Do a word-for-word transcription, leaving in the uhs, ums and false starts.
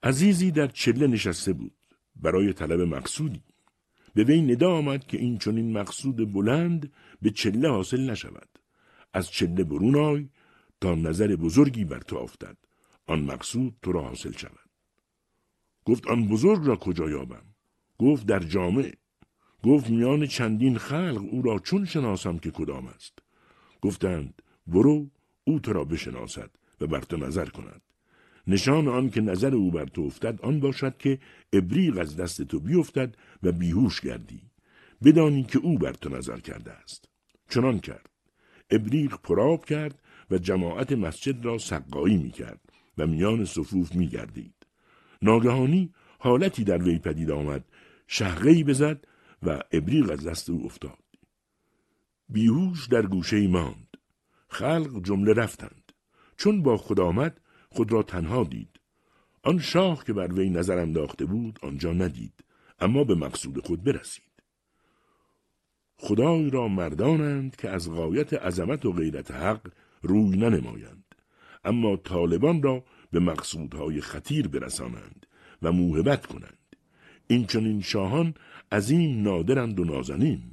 عزیزی در چله نشسته بود برای طلب مقصودی. به وی ندا آمد که این چنین مقصود بلند به چله حاصل نشود. از چله برون آی تا نظر بزرگی بر تو افتد، آن مقصود تو را حاصل شود. گفت آن بزرگ را کجا یابم؟ گفت در جامع. گفت میان چندین خلق او را چون شناسم که کدام است؟ گفتند برو او تو را بشناسد و بر تو نظر کند. نشان آن که نظر او بر تو افتد آن باشد که ابریق از دست تو بیفتد و بیهوش گردی، بدانی که او بر تو نظر کرده است. چنان کرد. ابریق پرآب کرد و جماعت مسجد را سقایی می کرد و میان صفوف می گردید. ناگهانی حالتی در وی پدید آمد، شهقه‌ای بزد و ابریق از دست او افتاد. بیهوش در گوشه‌ای ماند. خلق جمله رفتند. چون با خود آمد خود را تنها دید. آن شاه که بر وی نظر انداخته بود آنجا ندید، اما به مقصود خود برسید. خدای را مردانند که از غایت عظمت و غیرت حق روی ننمایند، اما طالبان را به مقصودهای خطیر برسانند و موهبت کنند. این چنین شاهان عظیم نادرند و نازنین.